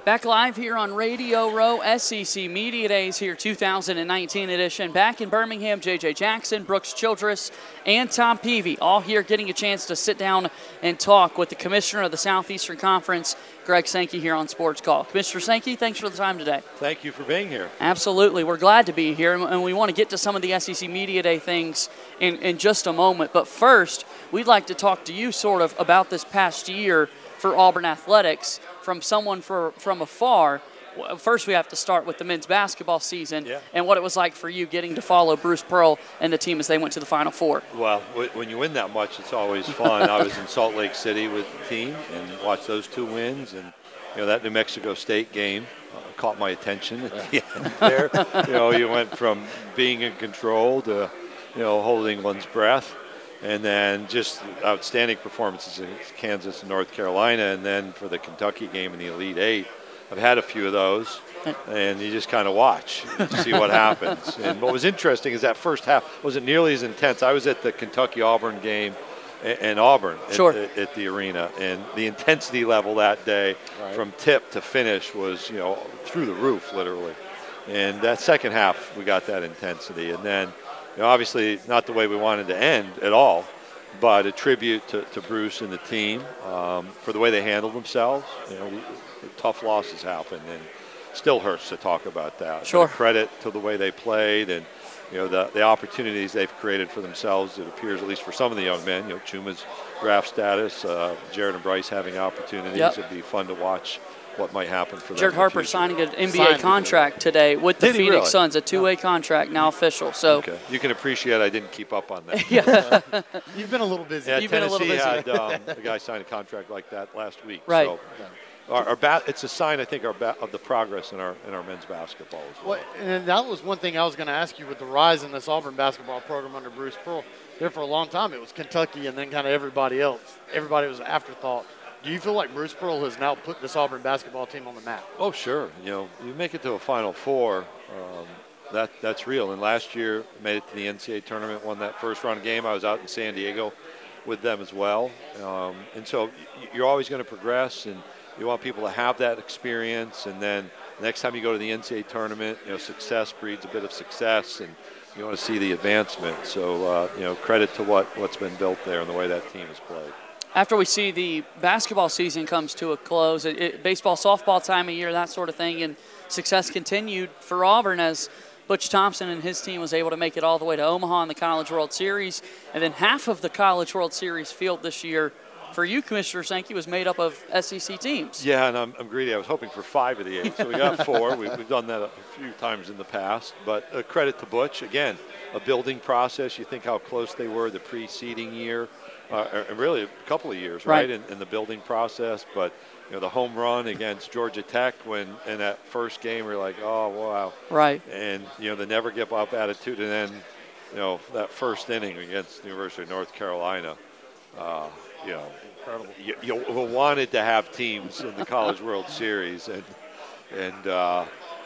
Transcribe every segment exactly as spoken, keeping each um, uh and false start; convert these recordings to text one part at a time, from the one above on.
Back live here on Radio Row, S E C Media Days here, two thousand nineteen edition. Back in Birmingham, J J Jackson, Brooks Childress, and Tom Peavy, all here getting a chance to sit down and talk with the Commissioner of the Southeastern Conference, Greg Sankey, here on Sports Call. Commissioner Sankey, thanks for the time today. Thank you for being here. Absolutely. We're glad to be here, and we want to get to some of the S E C Media Day things in, in just a moment. But first, we'd like to talk to you sort of about this past year for Auburn Athletics from someone for, from afar. First, we have to start with the men's basketball season yeah. and what it was like for you getting to follow Bruce Pearl and the team as they went to the Final Four. Well, when you win that much, it's always fun. I was in Salt Lake City with the team and watched those two wins, and you know that New Mexico State game uh, caught my attention at the end there. You know, you went from being in control to you know holding one's breath. And then just outstanding performances in Kansas and North Carolina. And then for the Kentucky game in the Elite Eight, I've had a few of those. And you just kind of watch to see what happens. And what was interesting is that first half wasn't nearly as intense. I was at the Kentucky-Auburn game in Auburn at, sure. at, at the arena. And the intensity level that day right. from tip to finish was, you know, through the roof, literally. And that second half, we got that intensity. And then You know, obviously not the way we wanted to end at all, but a tribute to, to Bruce and the team um, for the way they handled themselves. You know, we, tough losses happen, and still hurts to talk about that. Sure. But a credit to the way they played and, you know, the, the opportunities they've created for themselves, it appears, at least for some of the young men. You know, Chuma's draft status, uh, Jared and Bryce having opportunities. Yep. It'd be fun to watch what might happen for them. Jared Harper signing an N B A contract today with the Did Phoenix really? Suns, a two-way contract now official. So okay. You can appreciate I didn't keep up on that. yeah. You've been a little busy. Yeah, You've Tennessee been a little busy. had um, a guy sign a contract like that last week. Right. So our, our ba- it's a sign, I think, our ba- of the progress in our in our men's basketball as well. well. And that was one thing I was going to ask you with the rise in this Auburn basketball program under Bruce Pearl. There for a long time, it was Kentucky and then kind of everybody else. Everybody was an afterthought. Do you feel like Bruce Pearl has now put this Auburn basketball team on the map? Oh, sure. You know, you make it to a Final Four, um, that that's real. And last year, made it to the N C double A tournament, won that first round game. I was out in San Diego with them as well. Um, and so you're always going to progress, and you want people to have that experience. And then next time you go to the N C double A tournament, you know, success breeds a bit of success, and you want to see the advancement. So, uh, you know, credit to what, what's been built there and the way that team has played. After we see the basketball season comes to a close, it, it, baseball, softball time of year, that sort of thing, and success continued for Auburn as Butch Thompson and his team was able to make it all the way to Omaha in the College World Series. And then half of the College World Series field this year for you, Commissioner Sankey, was made up of S E C teams. Yeah, and I'm, I'm greedy. I was hoping for five of the eight, so we got four. we, we've done that a few times in the past. But uh, credit to Butch. Again, a building process. You think how close they were the preceding year. Uh, and really a couple of years, right, right in, in the building process. But, you know, the home run against Georgia Tech when in that first game, we we're like, oh, wow. Right. And, you know, the never give up attitude. And then, you know, that first inning against the University of North Carolina, uh, you know, incredible. You, you wanted to have teams in the College World Series. And, and uh,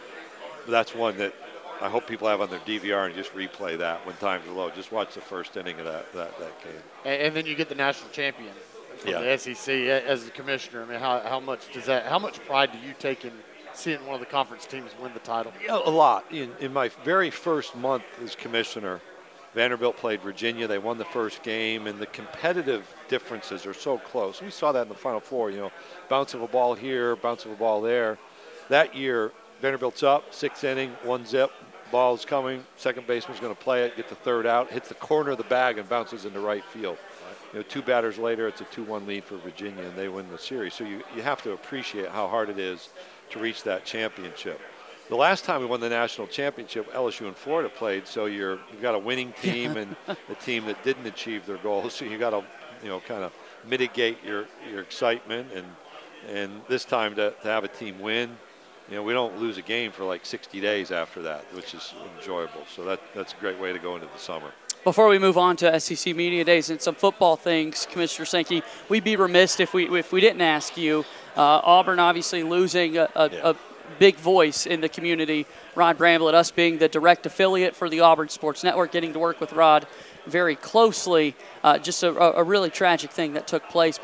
that's one that I hope people have on their D V R and just replay that when times are low. Just watch the first inning of that that, that game. And, and then you get the national champion from yeah. the S E C as the commissioner. I mean, how, how much does that? How much pride do you take in seeing one of the conference teams win the title? Yeah, a lot. In, in my very first month as commissioner, Vanderbilt played Virginia. They won the first game, and the competitive differences are so close. We saw that in the Final Four. You know, bounce of a ball here, bounce of a ball there. That year, Vanderbilt's up, sixth inning, one zip. Ball's coming, second baseman's going to play it, get the third out, hits the corner of the bag and bounces into right field. You know, two batters later, it's a two one lead for Virginia, and they win the series. So you, you have to appreciate how hard it is to reach that championship. The last time we won the national championship, L S U and Florida played, so you're, you've got a winning team and a team that didn't achieve their goals. So you got to, you know, kind of mitigate your, your excitement. And, and this time to, to have a team win, you know, we don't lose a game for like sixty days after that, which is enjoyable. So that that's a great way to go into the summer. Before we move on to S E C Media Days and some football things, Commissioner Sankey, we'd be remiss if we if we didn't ask you. Uh, Auburn obviously losing a, a, yeah. a big voice in the community. Rod Bramblett, us being the direct affiliate for the Auburn Sports Network, getting to work with Rod very closely. Uh, just a, a really tragic thing that took place. But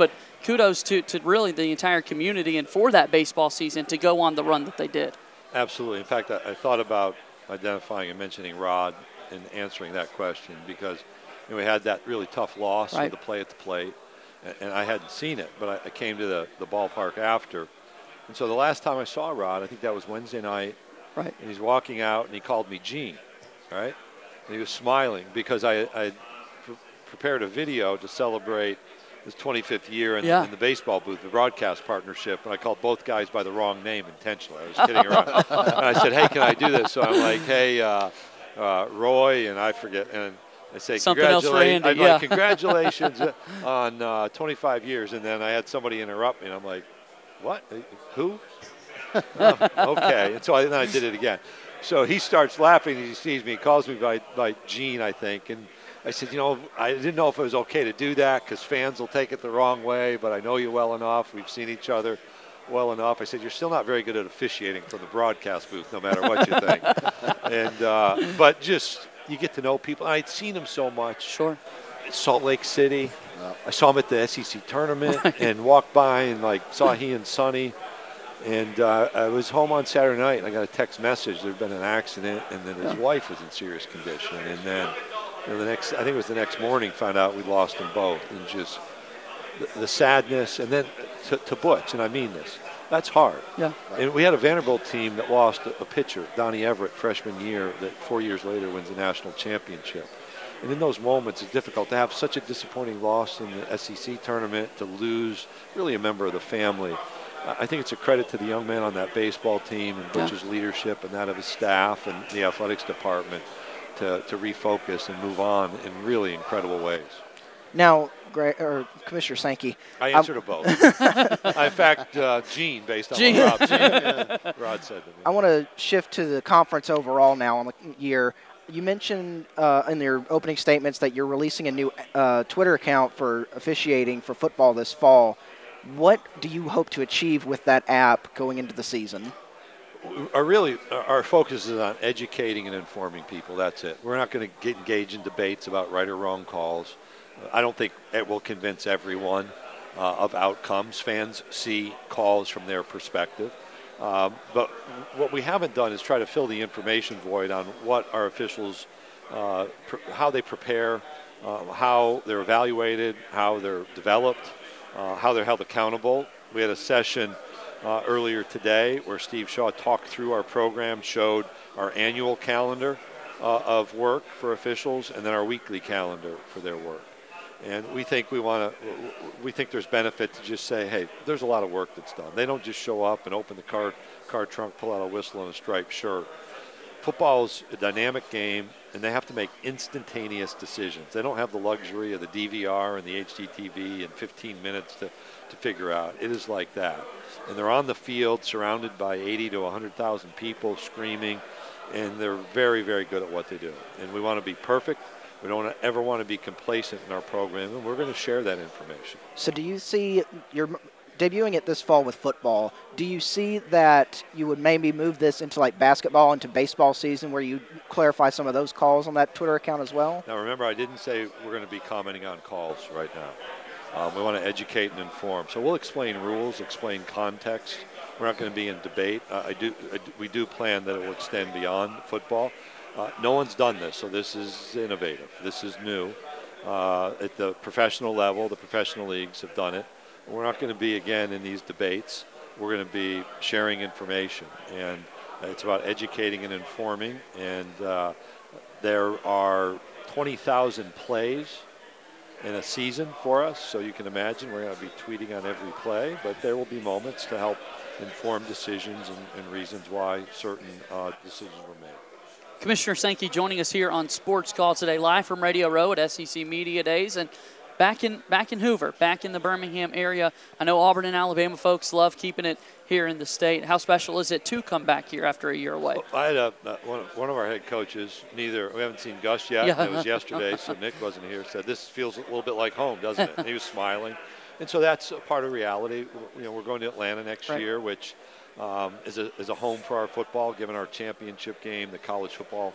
kudos to, to really the entire community and for that baseball season to go on the run that they did. Absolutely. In fact, I, I thought about identifying and mentioning Rod and answering that question because you know, we had that really tough loss Right. with the play at the plate, and, and I hadn't seen it, but I, I came to the, the ballpark after. And so the last time I saw Rod, I think that was Wednesday night, Right. and he's walking out, and he called me Gene, right? And he was smiling because I, I pre- prepared a video to celebrate his twenty-fifth year in, Yeah. in the baseball booth, the broadcast partnership, and I called both guys by the wrong name intentionally. I was kidding around. And I said, hey, can I do this? So I'm like, hey, uh, uh, Roy, and I forget, and I say, Something else for Andy, I'm yeah. like, congratulations on uh, twenty-five years. And then I had somebody interrupt me, and I'm like, what? Who? Oh, okay. And so I, then I did it again. So he starts laughing. He sees me. He calls me by, by Gene, I think. And I said, you know, I didn't know if it was okay to do that because fans will take it the wrong way, but I know you well enough. We've seen each other well enough. I said, you're still not very good at officiating from the broadcast booth, no matter what you think. and uh, But just, you get to know people. I'd seen him so much. Sure. Salt Lake City. I saw him at the S E C tournament and walked by and, like, saw he and Sonny. And uh, I was home on Saturday night, and I got a text message. There had been an accident, and then his wife was in serious condition. And then you know, the next, I think it was the next morning, found out we'd lost them both. And just the, the sadness. And then to, to Butch, and I mean this, that's hard. Yeah. And we had a Vanderbilt team that lost a, a pitcher, Donnie Everett, freshman year, that four years later wins the national championship. And in those moments, it's difficult to have such a disappointing loss in the S E C tournament, to lose really a member of the family. I think it's a credit to the young man on that baseball team and Butch's yeah. leadership and that of his staff and the athletics department to, to refocus and move on in really incredible ways. Now, Greg, or Commissioner Sankey. I answered to both. In fact, uh, Gene, based on Gene. what Rob said, Rod said to me. I want to shift to the conference overall now on the year. You mentioned uh, in your opening statements that you're releasing a new uh, Twitter account for officiating for football this fall. What do you hope to achieve with that app going into the season? Our really, our focus is on educating and informing people. That's it. We're not going to get engaged in debates about right or wrong calls. I don't think it will convince everyone uh, of outcomes. Fans see calls from their perspective. Um, but what we haven't done is try to fill the information void on what our officials, uh, pr- how they prepare, uh, how they're evaluated, how they're developed, uh, how they're held accountable. We had a session uh, earlier today where Steve Shaw talked through our program, showed our annual calendar uh, of work for officials, and then our weekly calendar for their work. And we think we want to. We think there's benefit to just say, hey, there's a lot of work that's done. They don't just show up and open the car car trunk, pull out a whistle and a striped shirt. Football's a dynamic game, and they have to make instantaneous decisions. They don't have the luxury of the D V R and the H D T V in fifteen minutes to, to figure out. It is like that. And they're on the field surrounded by eighty to one hundred thousand people screaming, and they're very, very good at what they do. And we want to be perfect. We don't ever want to be complacent in our program, and we're going to share that information. So do you see, you're debuting it this fall with football, do you see that you would maybe move this into like basketball, into baseball season, where you clarify some of those calls on that Twitter account as well? Now remember, I didn't say we're going to be commenting on calls right now. Um, we want to educate and inform. So we'll explain rules, explain context. We're not going to be in debate. Uh, I do, I do, we do plan that it will extend beyond football. Uh, no one's done this, so this is innovative. This is new. Uh, at the professional level, the professional leagues have done it. We're not going to be, again, in these debates. We're going to be sharing information, and it's about educating and informing. And uh, there are twenty thousand plays in a season for us, so you can imagine we're going to be tweeting on every play, but there will be moments to help inform decisions and, and reasons why certain uh, decisions were made. Commissioner Sankey joining us here on Sports Call today, live from Radio Row at S E C Media Days, and back in back in Hoover, back in the Birmingham area. I know Auburn and Alabama folks love keeping it here in the state. How special is it to come back here after a year away? Well, I had a, uh, one, of, one of our head coaches, neither, we haven't seen Gus yet, Yeah. and it was yesterday, so Nick wasn't here, said this feels a little bit like home, doesn't it? And he was smiling. And so that's a part of reality. You know, we're going to Atlanta next Right. year, which um, is, a, is a home for our football, given our championship game, the college football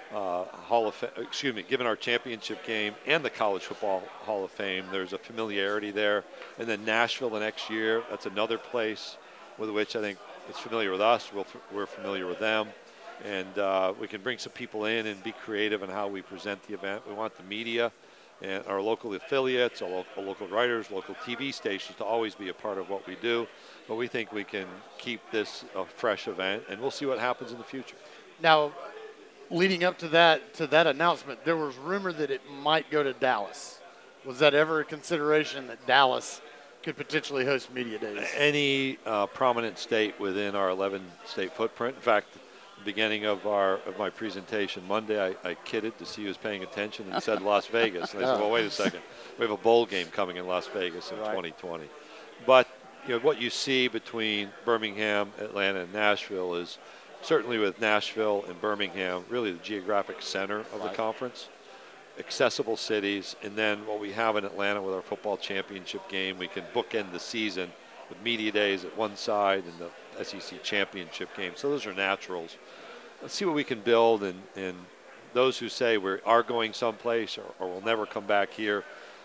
uh, Hall of Fa- excuse me, given our championship game and the College Football Hall of Fame, there's a familiarity there. And then Nashville the next year, that's another place with which I think it's familiar with us. We'll, we're familiar with them. And uh, we can bring some people in and be creative in how we present the event. We want the media and our local affiliates, our local, local writers, local T V stations to always be a part of what we do. But we think we can keep this a fresh event, and we'll see what happens in the future. Now, leading up to that to that announcement, there was rumor that it might go to Dallas. Was that ever a consideration that Dallas could potentially host media days? Any uh, prominent state within our eleven-state footprint. In fact, the beginning of our of my presentation Monday, I, I kidded to see who was paying attention and said Las Vegas. And I said, well, wait a second. We have a bowl game coming in Las Vegas in right. twenty twenty. But you know what you see between Birmingham, Atlanta, and Nashville is certainly with Nashville and Birmingham, really the geographic center of right. the conference. Accessible cities, and then what we have in Atlanta with our football championship game, we can bookend the season with media days at one side and the S E C championship game. So those are naturals. Let's see what we can build, and, and those who say we are going someplace or, or will never come back here,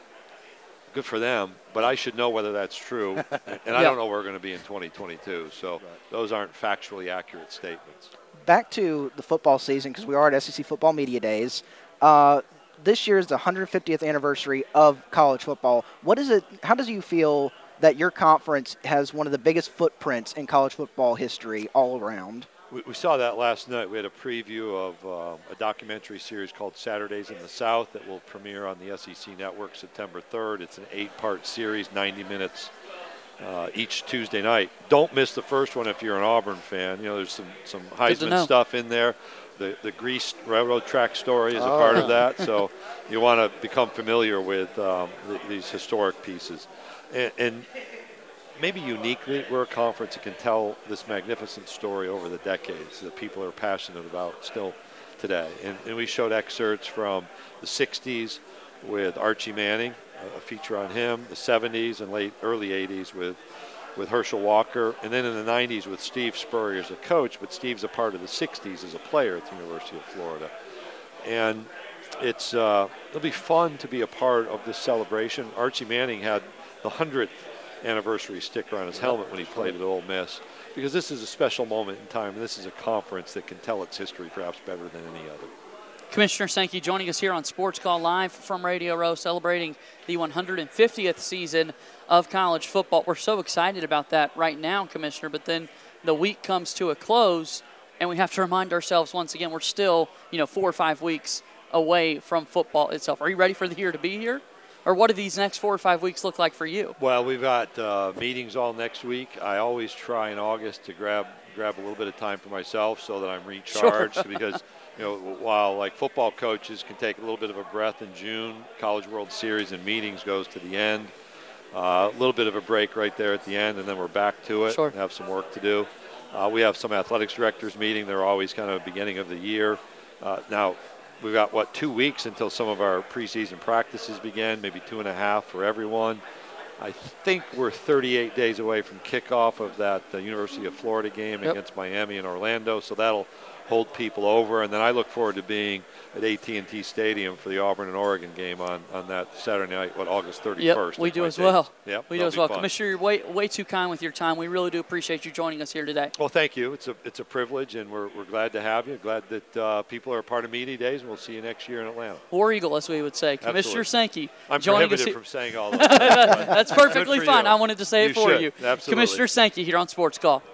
good for them, but I should know whether that's true, and yeah. I don't know where we're going to be in twenty twenty-two, so right. those aren't factually accurate statements. Back to the football season, because we are at S E C Football Media Days. Uh, This year is the one hundred fiftieth anniversary of college football. What is it? How does you feel that your conference has one of the biggest footprints in college football history all around? We, we saw that last night. We had a preview of uh, a documentary series called Saturdays in the South that will premiere on the S E C Network September third. It's an eight-part series, ninety minutes uh, each Tuesday night. Don't miss the first one if you're an Auburn fan. You know, there's some some Heisman stuff in there. The, the Grease railroad track story is a oh. part of that, so you want to become familiar with um, th- these historic pieces. And, and maybe uniquely, we're a conference that can tell this magnificent story over the decades that people are passionate about still today. And, and we showed excerpts from the sixties with Archie Manning, a feature on him, the seventies and late early eighties with with Herschel Walker, and then in the nineties with Steve Spurrier as a coach, but Steve's a part of the sixties as a player at the University of Florida. And it's uh, it'll be fun to be a part of this celebration. Archie Manning had the hundredth anniversary sticker on his helmet when he played at Ole Miss, because this is a special moment in time, and this is a conference that can tell its history perhaps better than any other. Commissioner Sankey joining us here on Sports Call Live from Radio Row, celebrating the one hundred fiftieth season of college football. We're so excited about that right now, Commissioner, but then the week comes to a close, and we have to remind ourselves once again we're still, you know, four or five weeks away from football itself. Are you ready for the year to be here? Or what do these next four or five weeks look like for you? Well, we've got uh, meetings all next week. I always try in August to grab grab a little bit of time for myself so that I'm recharged sure. because – you know, while like football coaches can take a little bit of a breath in June, College World Series and meetings goes to the end. Uh, a little bit of a break right there at the end, and then we're back to it. Sure. Have some work to do. Uh, we have some athletics directors meeting. They're always kind of beginning of the year. Uh, now, we've got, what, two weeks until some of our preseason practices begin, maybe two and a half for everyone. I think we're thirty-eight days away from kickoff of that uh, University of Florida game yep. against Miami and Orlando, so that'll hold people over. And then I look forward to being at A T and T Stadium for the Auburn and Oregon game on, on that Saturday night, what, August thirty-first. Yep, we do as well. Yep, we do as well. Fun. Commissioner, you're way, way too kind with your time. We really do appreciate you joining us here today. Well, thank you. It's a it's a privilege, and we're, we're glad to have you. Glad that uh, people are a part of Media Days, and we'll see you next year in Atlanta. War Eagle, as we would say. Absolutely. Commissioner Sankey. I'm joining prohibited us from saying all that. That's perfectly fine. You. I wanted to say you it for should. you. Absolutely. Commissioner Sankey here on Sports Call.